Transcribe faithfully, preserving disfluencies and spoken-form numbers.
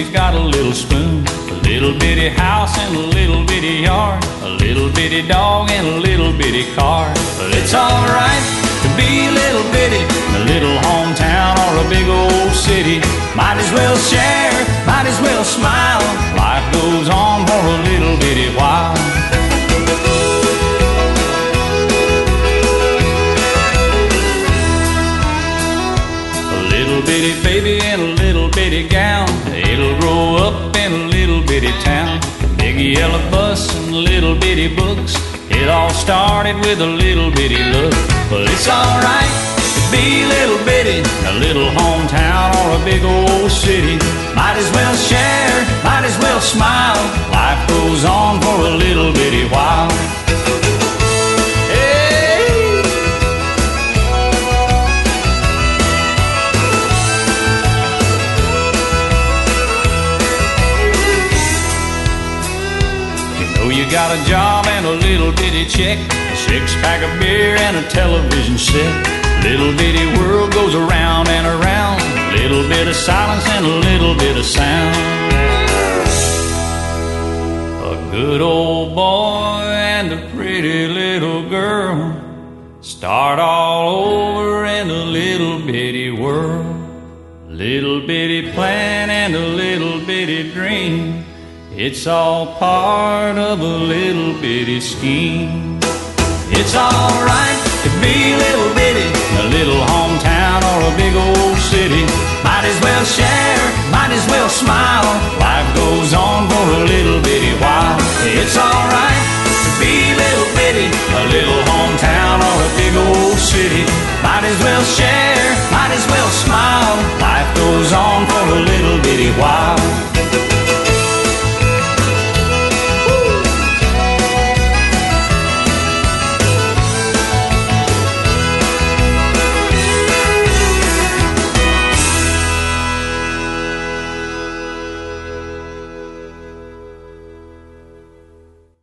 she's got a little spoon, a little bitty house and a little bitty yard, a little bitty dog and a little bitty car. But it's alright to be a little bitty in a little hometown or a big old city. Might as well share, might as well smile. Life goes on for a little bitty while. A little bitty baby in a little bitty gown, it'll grow up in a little bitty town. Big yellow bus and little bitty books, it all started with a little bitty look. But it's alright to be a little bitty in a little hometown or a big old city. Might as well share, might as well smile. Life goes on for a little bitty while. You got a job and a little bitty check, a six-pack of beer and a television set. Little bitty world goes around and around, little bit of silence and a little bit of sound. A good old boy and a pretty little girl start all over in a little bitty world. Little bitty plan and a little bitty dream, it's all part of a little bitty scheme. It's alright to be a little bitty in a little hometown or a big old city. Might as well share, might as well smile. Life goes on for a little bitty while. It's alright to be a little bitty in a little hometown or a big old city. Might as well share